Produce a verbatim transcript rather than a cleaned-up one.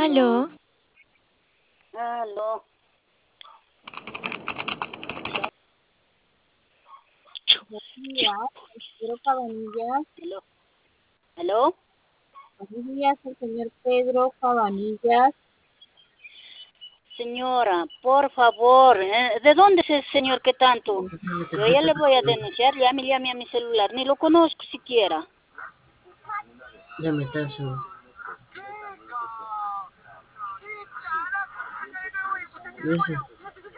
Aló, Aló. Buenos días, el señor Cabanillas. Aló. ¿Aló? Buenos días, el señor Pedro Cabanillas. Señora, por favor, ¿eh? ¿De dónde es ese señor que tanto? Yo ya le voy a denunciar, llame, llame a mi celular, ni lo conozco siquiera. Ya me caso. Eso.